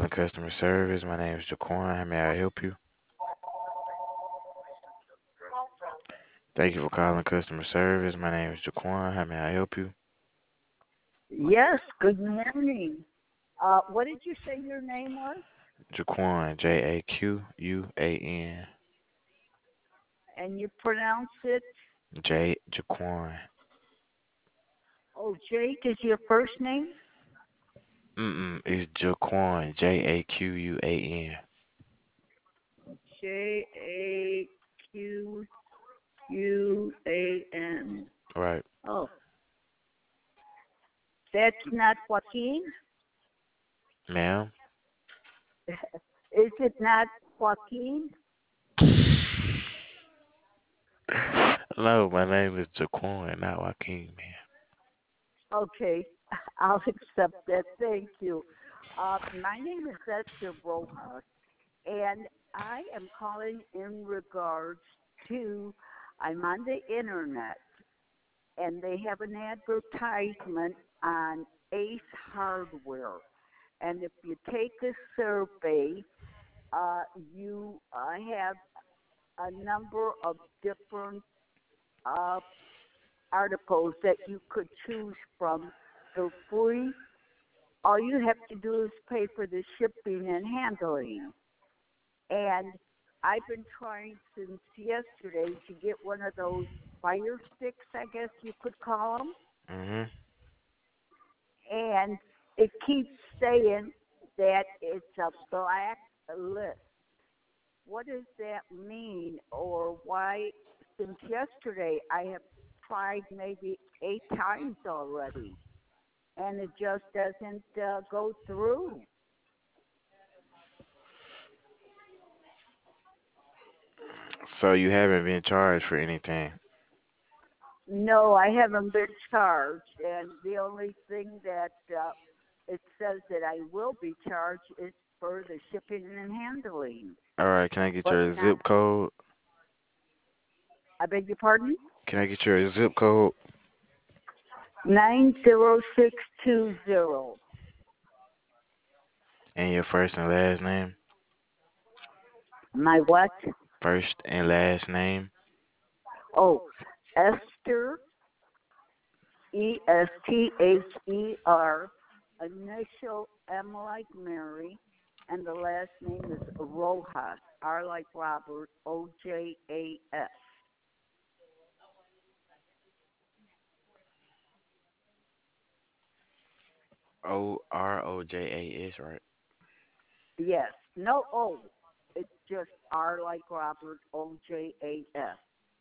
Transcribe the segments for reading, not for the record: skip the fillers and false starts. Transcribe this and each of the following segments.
calling customer service. My name is Jaquan. How may I help you? Thank you for calling customer service. My name is Jaquan. How may I help you? Yes, good morning. What did you say your name was? Jaquan, Jaquan. And you pronounce it? Jaquan. Oh, Jake is your first name? It's Jaquan, Jaquan. Jaquan. Right, Oh, that's not Joaquin? ma'am. Is it not Joaquin? No, my name is Jaquan, not Joaquin, man. Okay, I'll accept that. Thank you. My name is Esther Rojas, and I am calling in regards to I'm on the internet and they have an advertisement on Ace Hardware. And if you take a survey, you have a number of different uh, articles that you could choose from. They're free. All you have to do is pay for the shipping and handling. And I've been trying since yesterday to get one of those fire sticks, I guess you could call them. Mhm. And it keeps saying that it's a black list. What does that mean, or why? Since yesterday, I have tried maybe 8 times already, and it just doesn't go through. So you haven't been charged for anything. No, I haven't been charged, and the only thing that it says that I will be charged is for the shipping and handling, All right, can I get but your not. zip code? I beg your pardon? Can I get your zip code 90620. and your first and last name? My what? First and last name. Oh, Esther, Esther, initial M like Mary, and the last name is Rojas, R like Robert, Ojas. OROJAS, right? Yes, no O. It's just R like Robert, Ojas.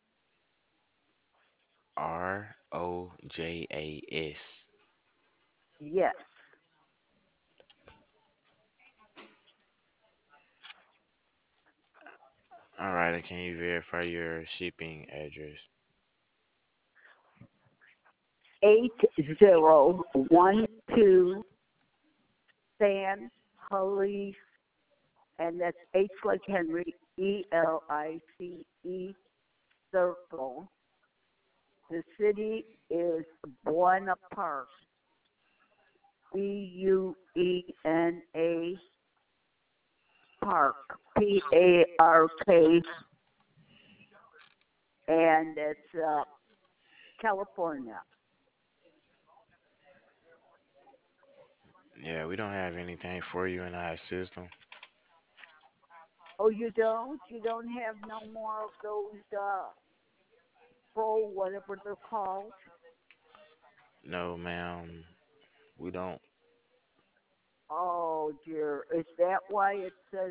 ROJAS. Yes. All right, and can you verify your shipping address? 8012 San Jose, and that's H like Henry, Elice Circle. The city is Buena Park, Buena Park, Park, and it's California. Yeah, we don't have anything for you in our system. Oh, you don't? You don't have no more of those pro whatever they're called? No, ma'am, we don't. Oh dear, is that why it says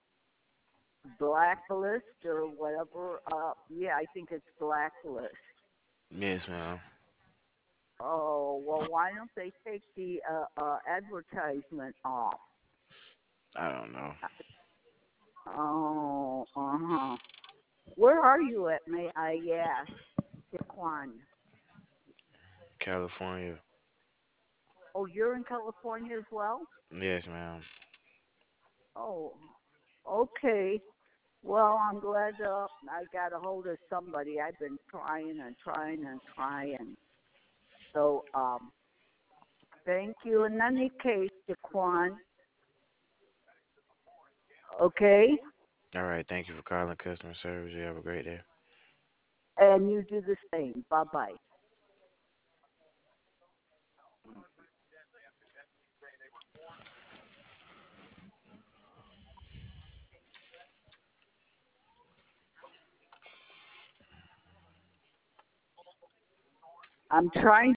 blacklist or whatever? Yeah, I think it's blacklist. Yes, ma'am. Oh well, why don't they take the advertisement off? I don't know. Oh, uh-huh. Where are you at, may I ask, Jaquan? California. Oh, you're in California as well? Yes, ma'am. Oh, okay. Well, I'm glad I got a hold of somebody. I've been trying and trying and trying. So, thank you. In any case, Jaquan, Okay? All right. Thank you for calling customer service. You have a great day. And you do the same. Bye bye. I'm trying